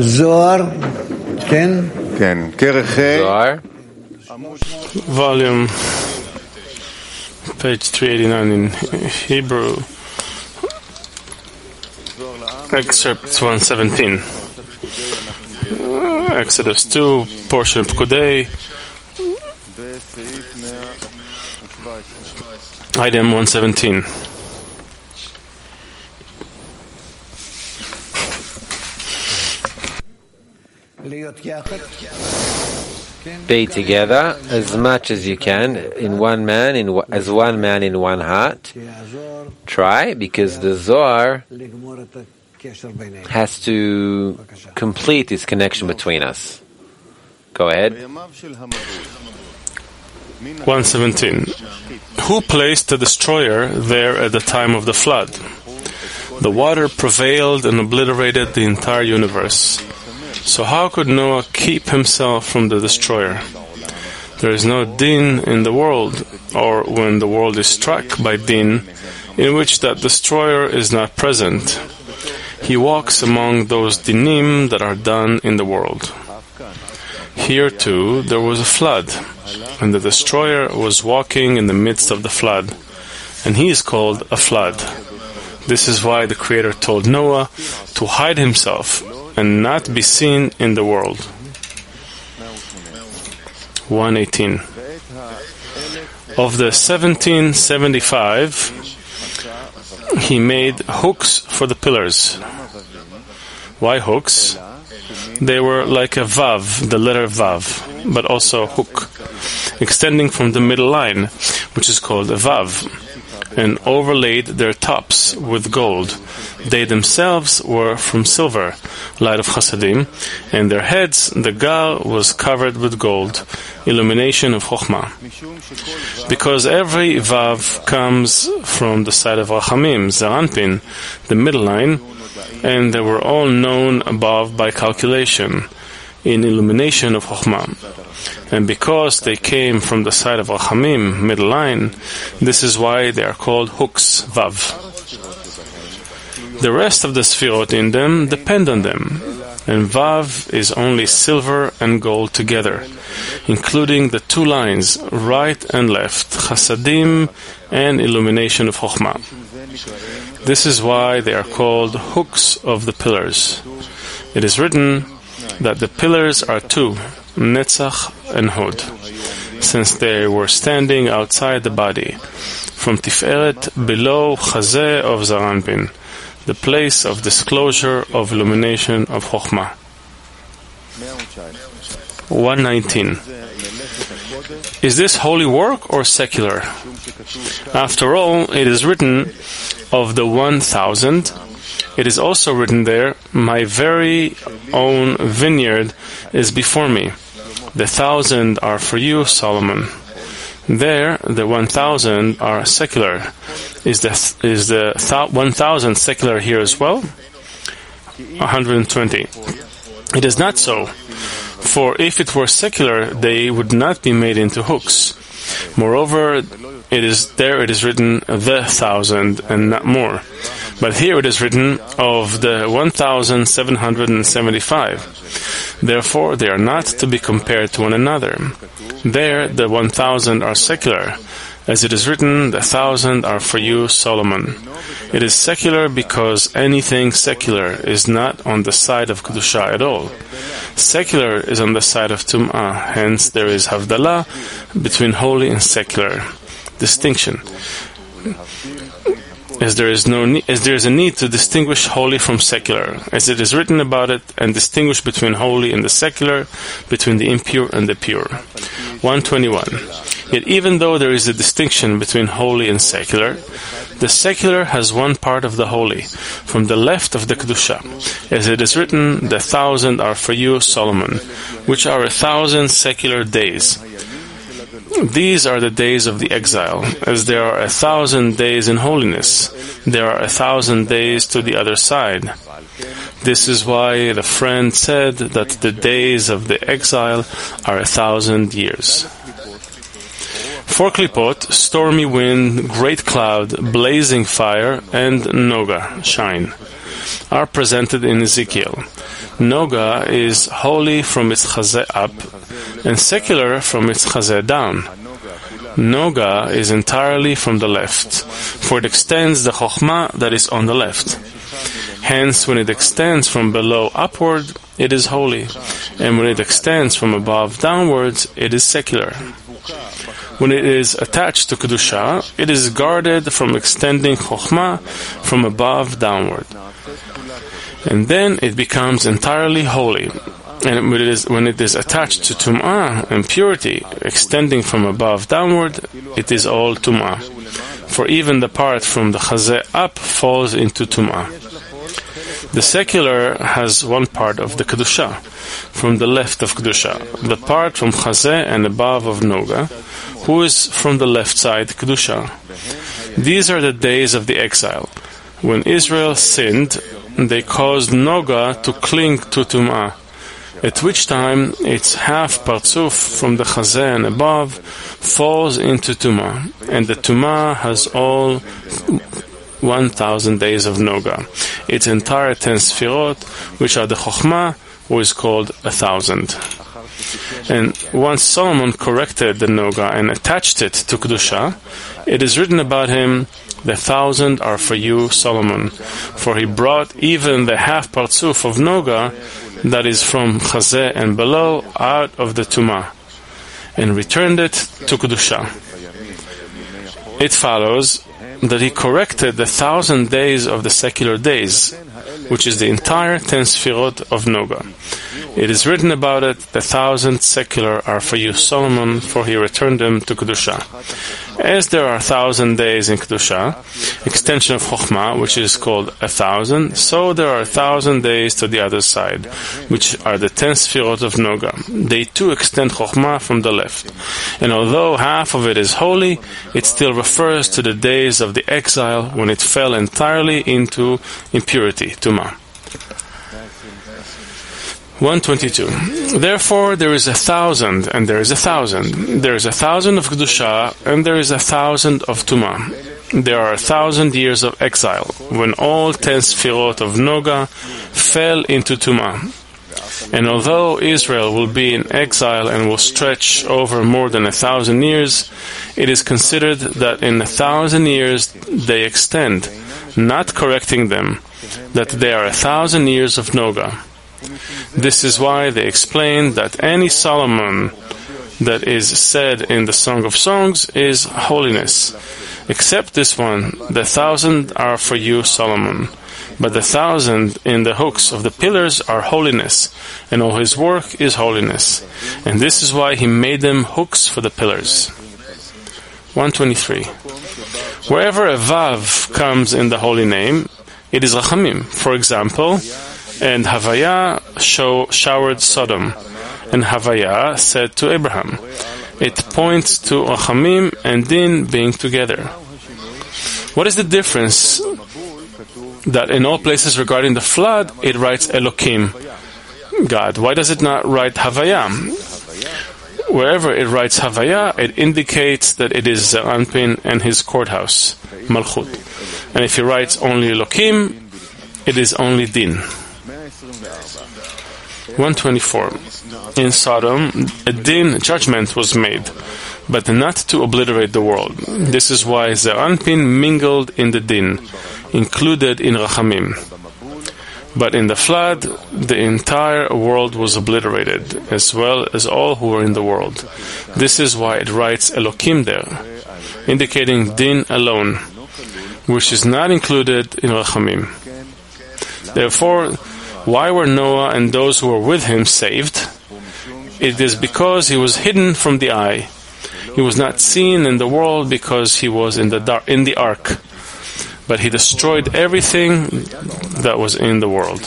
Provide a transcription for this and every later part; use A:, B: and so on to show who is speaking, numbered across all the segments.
A: Zohar,
B: Zohar,
C: volume, page 389 in Hebrew, excerpt 117. Exodus 2, portion of Pekudei, item 117.
B: be together as much as you can as one man in one heart. Try, because the Zohar has to complete this connection between us. Go ahead.
C: 117. Who placed the destroyer there at the time of the flood? The water prevailed and obliterated the entire universe. So how could Noah keep himself from the destroyer? There is no din in the world, or when the world is struck by din, in which that destroyer is not present. He walks among those dinim that are done in the world. Here too there was a flood, and the destroyer was walking in the midst of the flood, and he is called a flood. This is why the Creator told Noah to hide himself and not be seen in the world. 118. Of the 1775, he made hooks for the pillars. Why hooks? They were like a vav, the letter vav, but also a hook, extending from the middle line, which is called a vav, and overlaid their tops with gold. They themselves were from silver, light of chasadim, and their heads, the gal, was covered with gold, illumination of chokhmah. Because every vav comes from the side of rachamim, zaranpin, the middle line, and they were all known above by calculation, in illumination of chokhmah. And because they came from the side of rachamim, middle line, this is why they are called hooks, vav. The rest of the sfirot in them depend on them, and vav is only silver and gold together, including the two lines, right and left, chasadim and illumination of chokhmah. This is why they are called hooks of the pillars. It is written that the pillars are two, Netzach and Hod, since they were standing outside the body, from Tiferet below Chazeh of Zaranpin, the place of disclosure of illumination of Chokhmah. 119. Is this holy work or secular? After all, it is written of the 1,000. It is also written there, my very own vineyard is before me. The 1,000 are for you, Solomon. There, the 1,000 are secular. Is the 1,000 secular here as well? 120. It is not so. For if it were secular, they would not be made into hooks. Moreover, it is written the 1,000 and not more. But here it is written of the 1,775. Therefore, they are not to be compared to one another. There, the 1,000 are secular. As it is written, the 1,000 are for you, Solomon. It is secular because anything secular is not on the side of Kedusha at all. Secular is on the side of Tum'ah, hence there is Havdalah between holy and secular. Distinction. As there is a need to distinguish holy from secular, as it is written about it, and distinguish between holy and the secular, between the impure and the pure. 121. Yet even though there is a distinction between holy and secular, the secular has one part of the holy, from the left of the Kedusha, as it is written, the 1,000 are for you, Solomon, which are 1,000 secular days. These are the days of the exile, as there are 1,000 days in holiness. There are 1,000 days to the other side. This is why the friend said that the days of the exile are 1,000 years. 4 klipot, stormy wind, great cloud, blazing fire, and noga, shine. are presented in Ezekiel. Noga is holy from its chazeh up and secular from its chazeh down. Noga is entirely from the left, for it extends the chokhmah that is on the left. Hence, when it extends from below upward, it is holy, and when it extends from above downwards, it is secular. When it is attached to Kedusha, it is guarded from extending Chokhmah from above downward. And then it becomes entirely holy. And when it is attached to Tum'ah, impurity, extending from above downward, it is all Tum'ah. For even the part from the Chazeh up falls into Tum'ah. The secular has one part of the Kedusha, from the left of Kedusha, the part from Chazeh and above of Noga, who is from the left side Kedusha. These are the days of the exile. When Israel sinned, they caused Noga to cling to Tum'ah, at which time its half Partzuf from the Chazeh and above falls into Tum'ah, and the Tum'ah has all 1,000 days of Noga. Its entire 10 Sfirot, which are the Chokhmah, who is called 1,000. And once Solomon corrected the Noga and attached it to Kedusha, it is written about him, "The 1,000 are for you, Solomon, for he brought even the half Partzuf of Noga, that is from Chazeh and below, out of the Tum'ah, and returned it to Kedusha." It follows that he corrected the 1,000 days of the secular days, which is the entire 10 Sfirot of Noga. It is written about it, "The 1,000 secular are for you, Solomon, for he returned them to Kedusha." As there are 1,000 days in Kedusha, extension of Chokhmah, which is called 1,000, so there are 1,000 days to the other side, which are the 10 Sfirot of Noga. They too extend Chokhmah from the left. And although half of it is holy, it still refers to the days of the exile when it fell entirely into impurity, Tumah. 122. Therefore there is 1,000, and there is 1,000. There is 1,000 of Kedusha, and there is 1,000 of Tumah. There are 1,000 years of exile, when all 10 Sfirot of Noga fell into Tumah. And although Israel will be in exile and will stretch over more than 1,000 years, it is considered that in 1,000 years they extend, not correcting them, that they are 1,000 years of Noga. This is why they explain that any Solomon that is said in the Song of Songs is holiness. Except this one, the 1,000 are for you, Solomon. But the 1,000 in the hooks of the pillars are holiness, and all his work is holiness. And this is why he made them hooks for the pillars. 123. Wherever a Vav comes in the holy name, it is Rachamim. For example, and Havaya showered Sodom, and Havaya said to Abraham. It points to Rachamim and Din being together. What is the difference that in all places regarding the flood, it writes Elokim, God? Why does it not write Havaya? Wherever it writes Havaya, it indicates that it is Anpin and his courthouse, Malchut. And if he writes only Elokim, it is only Din. 124. In Sodom, a din judgment was made, but not to obliterate the world. This is why Zeranpin mingled in the din, included in Rachamim. But in the flood, the entire world was obliterated, as well as all who were in the world. This is why it writes Elokim there, indicating din alone, which is not included in Rachamim. Therefore, why were Noah and those who were with him saved? It is because he was hidden from the eye. He was not seen in the world because he was in the ark. But he destroyed everything that was in the world.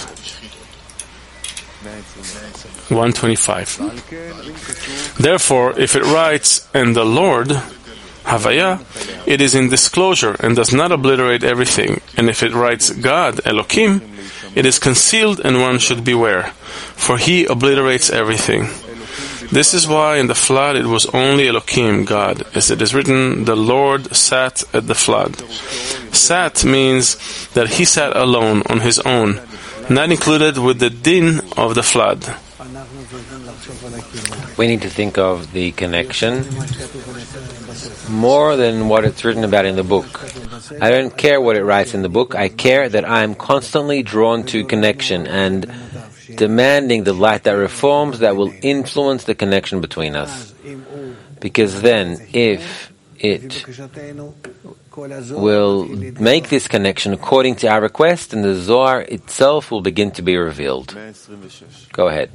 C: 125. Therefore, if it writes, and the Lord, Havaya, it is in disclosure and does not obliterate everything. And if it writes God, Elokim, it is concealed and one should beware, for he obliterates everything. This is why in the flood it was only Elohim, God, as it is written, the Lord sat at the flood. Sat means that he sat alone on his own, not included with the din of the flood.
B: We need to think of the connection more than what it's written about in the book. I don't care what it writes in the book. I care that I am constantly drawn to connection and demanding the light that reforms, that will influence the connection between us. Because then, if it will make this connection according to our request, and the Zohar itself will begin to be revealed. Go ahead.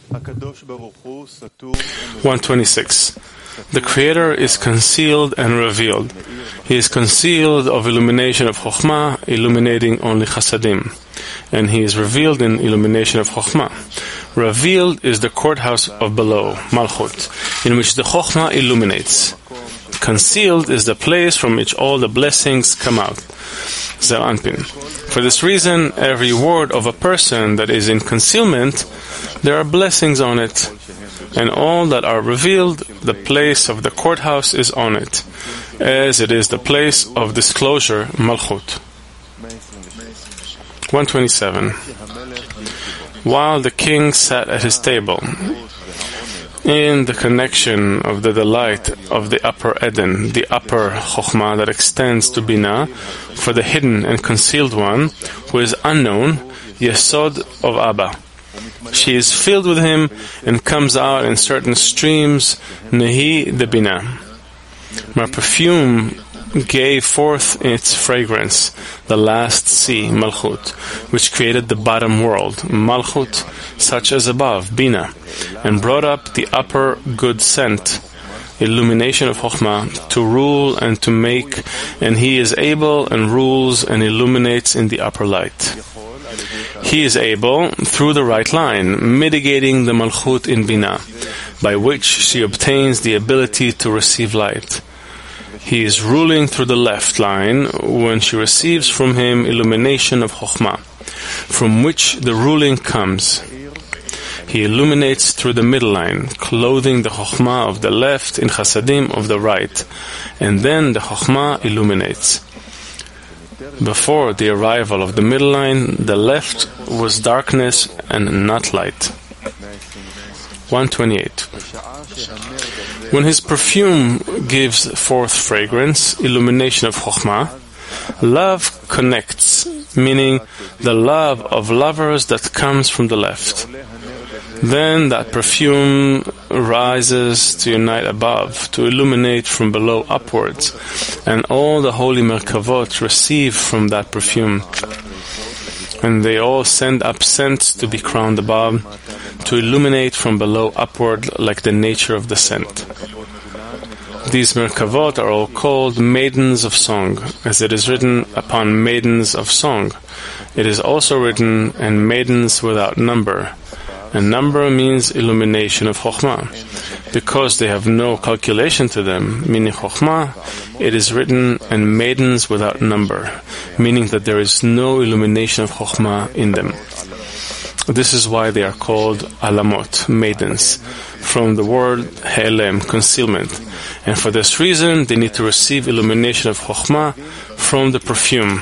C: 126. The Creator is concealed and revealed. He is concealed of illumination of Chokhmah, illuminating only Chasadim. And He is revealed in illumination of Chokhmah. Revealed is the courthouse of below, Malchut, in which the Chokhmah illuminates. Concealed is the place from which all the blessings come out. Ze'er Anpin. For this reason, every word of a person that is in concealment, there are blessings on it. And all that are revealed, the place of the courthouse is on it, as it is the place of disclosure, Malchut. 127. While the king sat at his table, in the connection of the delight of the upper Eden, the upper Chokhmah that extends to Binah, for the hidden and concealed one, who is unknown, Yesod of Abba. She is filled with him and comes out in certain streams, Nehi the Binah. My perfume gave forth its fragrance, the last sea, Malchut, which created the bottom world, Malchut, such as above, Binah, and brought up the upper good scent, illumination of Chokhmah, to rule and to make, and he is able and rules and illuminates in the upper light. He is able, through the right line, mitigating the Malchut in Binah, by which she obtains the ability to receive light. He is ruling through the left line when she receives from him illumination of Chokhmah, from which the ruling comes. He illuminates through the middle line, clothing the Chokhmah of the left in Chasadim of the right, and then the Chokhmah illuminates. Before the arrival of the middle line, the left was darkness and not light. 128. When his perfume gives forth fragrance, illumination of Chokhmah, love connects, meaning the love of lovers that comes from the left. Then that perfume rises to unite above, to illuminate from below upwards, and all the holy Merkavot receive from that perfume. And they all send up scents to be crowned above, to illuminate from below upward like the nature of the scent. These Merkavot are all called maidens of song, as it is written upon maidens of song. It is also written, and maidens without number. And number means illumination of Chokhmah. Because they have no calculation to them, meaning Chokhmah, it is written, and maidens without number, meaning that there is no illumination of Chokhmah in them. This is why they are called alamot, maidens, from the word helem, concealment. And for this reason, they need to receive illumination of Chokhmah from the perfume.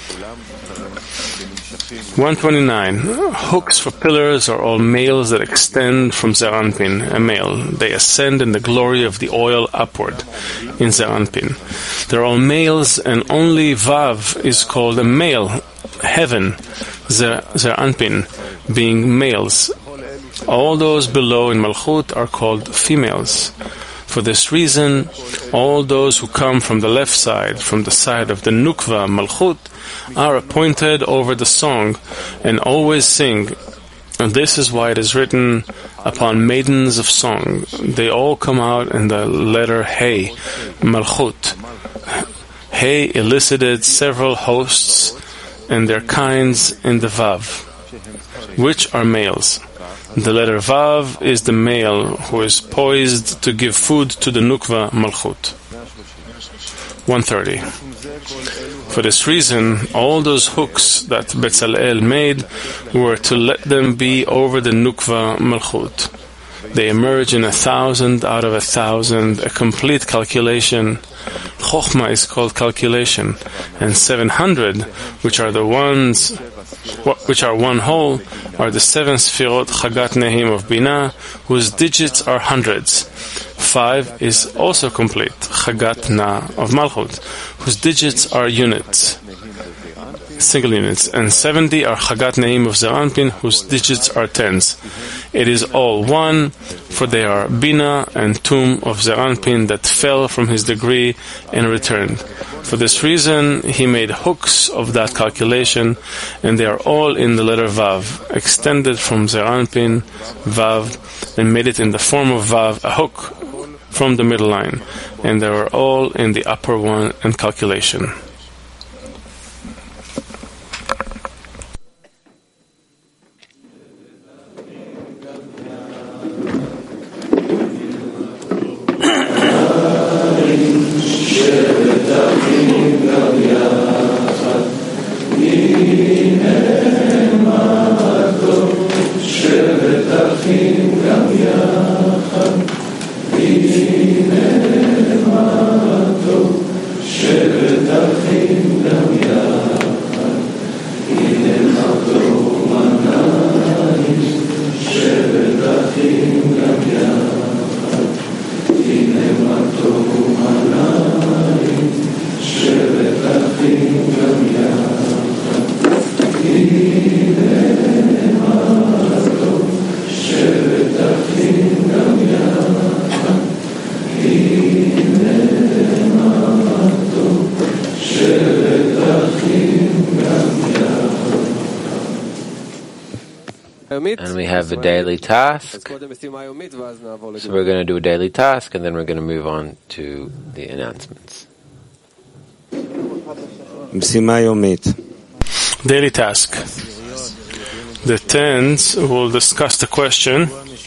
C: 129. Hooks for pillars are all males that extend from Ze'er Anpin, a male. They ascend in the glory of the oil upward in Ze'er Anpin. They're all males, and only Vav is called a male, heaven, Ze'er Anpin, being males. All those below in Malchut are called females. For this reason, all those who come from the left side, from the side of the Nukva, Malchut, are appointed over the song and always sing. And this is why it is written upon maidens of song. They all come out in the letter Hey, Malchut. Hey elicited several hosts and their kinds in the Vav, which are males. The letter Vav is the male who is poised to give food to the Nukva Malchut. 130. For this reason, all those hooks that Bezalel made were to let them be over the Nukva Malchut. They emerge in 1,000 out of 1,000, a complete calculation. Chokhmah is called calculation, and 700, which are one whole, are the 7 Sfirot Chagat Nehim of Binah, whose digits are hundreds. 5 is also complete, Chagat Na of Malchut, whose digits are units, single units, and 70 are Chagat Nehim of Zeir Anpin, whose digits are tens. It is all one, for they are Bina and Tum of Zeir Anpin that fell from his degree and returned. For this reason, he made hooks of that calculation, and they are all in the letter Vav, extended from Zeir Anpin, Vav, and made it in the form of Vav, a hook from the middle line, and they are all in the upper one and calculation.
B: And we have a daily task. So we're going to do a daily task, and then we're going to move on to the announcements.
C: Daily task. The tens will discuss the question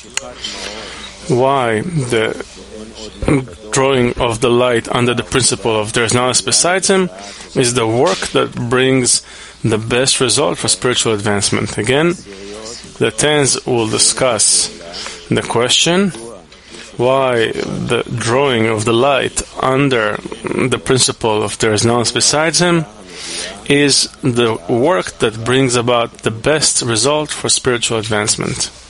C: why the drawing of the light under the principle of there is none else besides him is the work that brings the best result for spiritual advancement. Again, the tens will discuss the question why the drawing of the light under the principle of there is none else besides him is the work that brings about the best result for spiritual advancement.